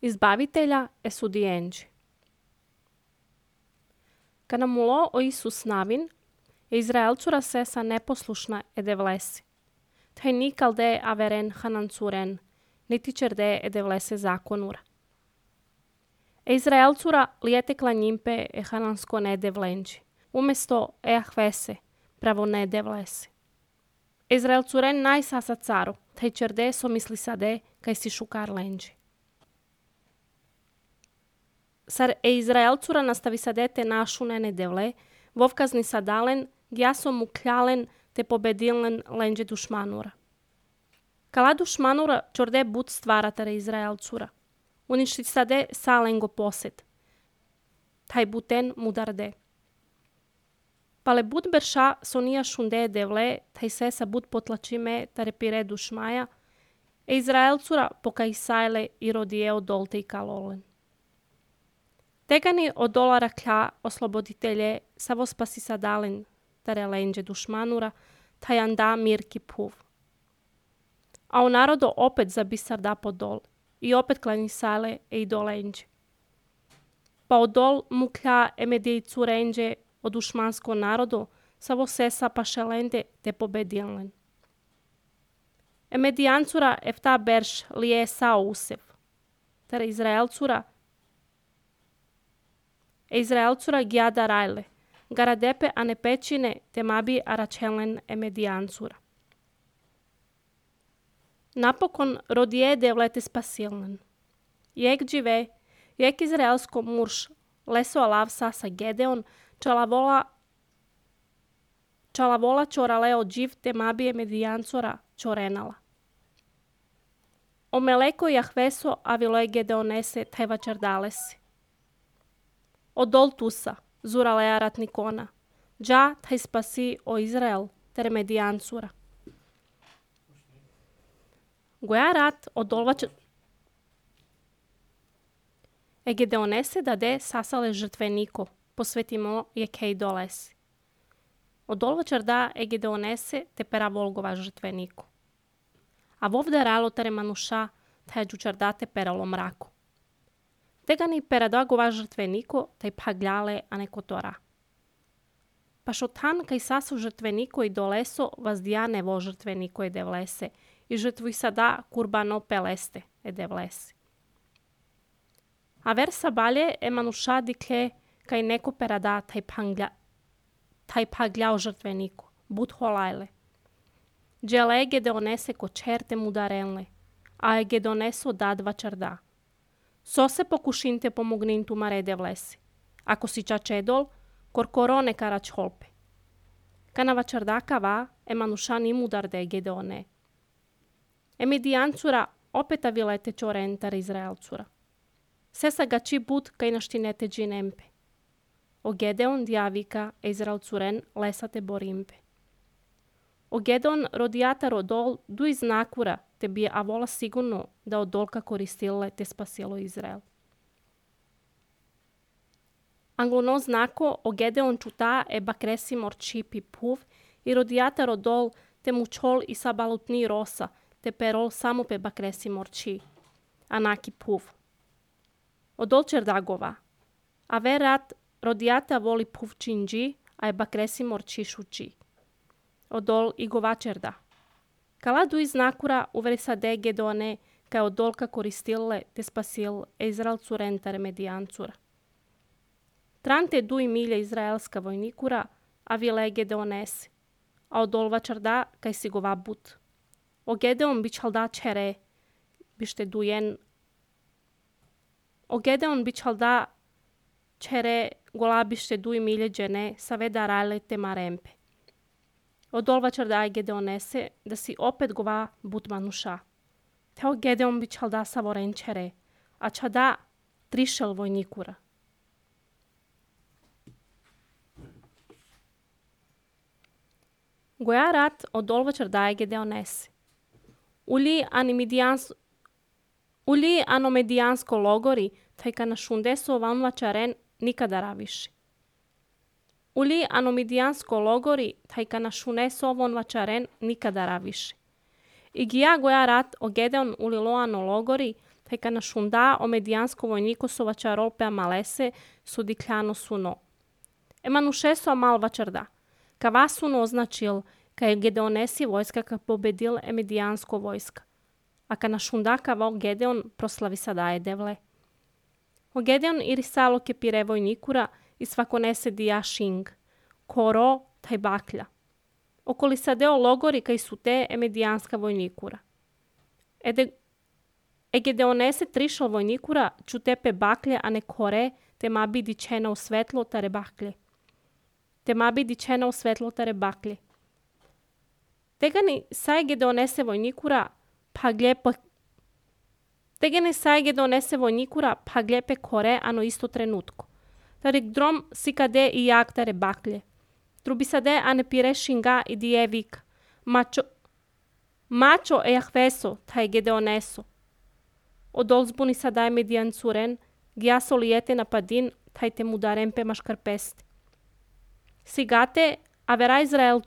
Izbavitelja esudienđi. Kada mulo o Isus navin, Izraelcura sesa neposlušna edevlesi. Taj nikal de averen hanancuren, niti čerde edevlese zakonura. Izraelcura lijetekla njimpe e hanansko ne edevlenđi, umjesto ahvese, pravo ne edevlesi. Izraelcuren najsasa caru, taj čerde so misli sade, kaj si šukar lenđi. Sar Izraelcura nastavi sadete našunene devle, vovkazni sadalen, gjaso mu kljalen te pobedilen lenđe dušmanura. Kala dušmanura čorde bud stvaratare Izraelcura. Uništi sade salengo posed. Taj buten mudarde. Pale bud berša sonija šunde devle, taj sesa bud potlačime tare pire dušmaja, Izraelcura pokaj sajle i rodijeo dolte i kalolen. Tegani od dolara klja osloboditelje savo spasi sadalen tare lenđe dušmanura, taj anda mirki puv. A u narodu opet zabisar da pod dol i opet klani sale i do lenđe. Pa od dol mu klja emedij curenđe od dušmansko narodu savo sesa pašelende te pobedilen. Emedijancura efta berš lije sao usev, tare Izraelcura gjada rajle, garadepe a ne pečine te mabi aračelen emedijancura. Napokon rodije devlete spasilnen. Jek džive, jek izraelsko murš, leso alav sasa Gedeon, čalavola čoraleo dživ te mabi emedijancura čorenala. O meleko jahveso aviloj Gedeonese teva čardalesi. O dol tusa, zuralea ratnikona, dža taj spasi o Izrael ter medijancura. Goja rat o dolvača... Gedeonese dade sasale žrtveniko, posvetimo je kej dolesi. O dolvačar da Gedeonese te pera volgova žrtveniko. A vovda ralo tere manuša, taj džučar da te peralo mraku. Tega ni peradagova žrtveniko, taj pagljale, a neko tora. Pa šotan kaj sasu žrtveniko i doleso vazdijane vo žrtveniko e devlese i žrtvuj sada kurbano peleste e devlese. A versa balje e manuša dikle kaj neko perada taj pagljao žrtveniko, bud holajle. Džele Gedeonese ko čerte mudarenle, a Gedeoneso dadva čarda. So se pokušinte pomognintu marede vlesi. Ako si čačedol, korkorone karač holpe. Kanava čardaka va, emanušan imudarde Gedeone. Emedijancura opet avilete čorentar Izraelcura. Sesa gači bud kaj naštinete džinempe. O Gedeon djavika Izraelcuren lesate borimpe. O Gedeon rodijata rodol du iz nakura te bi avola sigurno da od dolka koristile te spasilo Izrael. Anglono znako o Gedeon čuta e bakresi morčipi puv i rodijata rodol te mučol i sabalutni rosa te perol samo pe bakresi morči, anaki puv. Odol čerdagova, a verat rodijata voli puv činđi, a e bakresi morči šuči. Odol i govačerda. Kaladu iz nakura uveri sade Gedeone kaj od dolka koristile te spasil Izraelcu rentare medijancura. Trante duj milje izraelska vojnikura, a vile Gedeonesi, a od dolva čarda kaj si gova but. O Gedeon bičalda čere, bište dujen. O Gedeon bičalda čere gola bište duj milje džene saveda rale te marempe. Odolva čardaj Gedeonese da si opet gova but manuša. Teo Gedeon bi čalda savoren čere, a čada trišel vojnikura. Goja rat odolva čardaj Gedeonese. Uli anomedijansko logori, taj ka na šundeso vanva čaren nikada raviši. Uli anomidijansko logori, taj ka na šuneso von vačaren nikada raviši. I gija goja rat o Gedeon uli loano logori, taj ka na šunda o medijansko vojniku so vačarol pe amalese su dikljano suno. Emanušeso amal vačarda. Ka vas suno označil, ka je Gedeonesi vojska ka pobedil medijansko vojska. A ka na šunda ka vo Gedeon proslavi sadaje devle. O Gedeon irisalo ke pire vojnikura i svakonese dija šing. Koro taj baklja. Okoli sadeo logori kaj su te medijanska vojnikura. Gedeonese trišal vojnikura čutepe baklje, a ne kore, te ma bi dičena u svetlo tare baklje. Tegani saj Gedeonese vojnikura pa gljepe kore, ano isto trenutko. Tare gdrom sikade i jak tare baklje. Trubisade ane pire šinga i dijevik. Mačo e jahveso, taj Gedeoneso. Odol zbuni sadaj medijan curen, giaso lijete napadin, taj te mudaren pe maškarpesti. Sigate, avera Izrael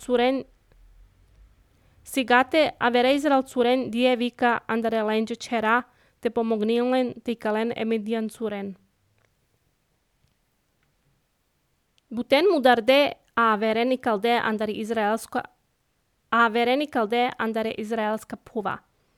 curen dijevika andare lenđe čera, te pomognilen te kalen medijan curen. Buten mudarde a vereni kalde andare izraelska puva.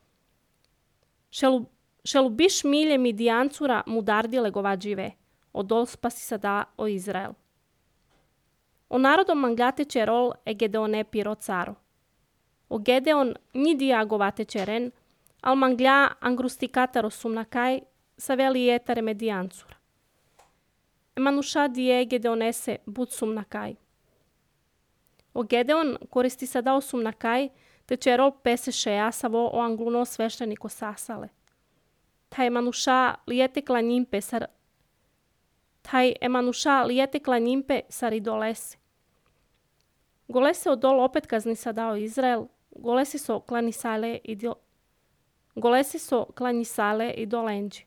Šelu biš milje midijancura mudardile govađive, odol spasi sada o Izrael. O narodom manglate čerol e Gedeone piro caro. O Gedeon nidija govate čeren, al manglja angrustikataro sumnakaj sa veli etare medijancura. Emanuša dije Gedeonese bud sumnakaj. O Gedeon koristi sada o sumnakaj, te čerol pese šeja savo o angluno svešteniko sasale. Taj Emanuša lijete klanjimpe sar idolese. Golese odol opet kazni sadao Izrael, golese so klanjisale i dolenđi.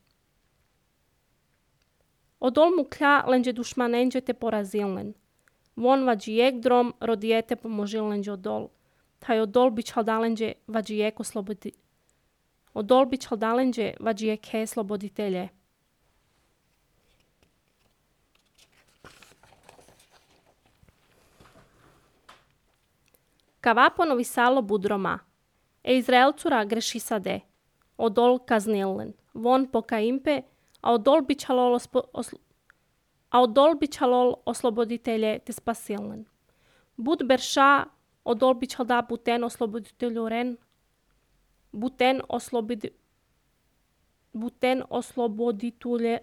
Odol mu klja lenđe dušmanenđe te porazilnen. Von vađijek drom rodijete pomožilnenđe odol. Taj odol bić haldalenđe vađijek oslobodi. Odol bić haldalenđe vađijek he sloboditelje. Kavapo visalo budroma. Izraelcura greši sade. Odol kaznillen. Von pokaimpe, a odol bićalol osloboditelje te spasilnen. Bud berša, odol bićalda buten osloboditeljuren. Buten osloboditulje.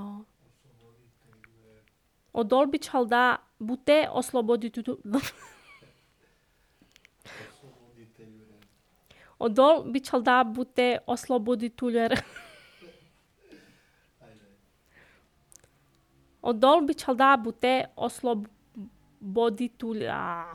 Odol bićalda bute osloboditeljuren. Odol bićalda bute osloboditeljuren. Odol bićalda bute osloboditeljuren.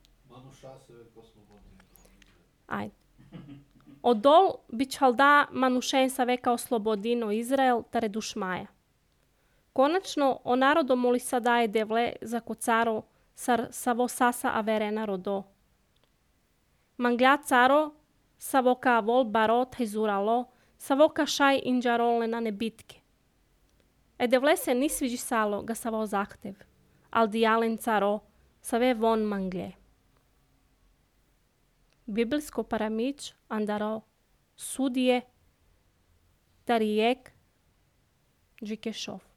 Odol bićalda manušen sa veka oslobodino Izrael tare dušmaja. Konačno, o narodo moli sadaje devle za kocaro sar savo sasa avere narodo. Manglja caro, savo ka vol barot hezuralo, savo ka šaj inđarole na nebitke. Devle se nisviđi salo ga savo zahtev, al dijalen caro, save von manglje. Biblijsko paramić andaro sudije tarijek džikešov.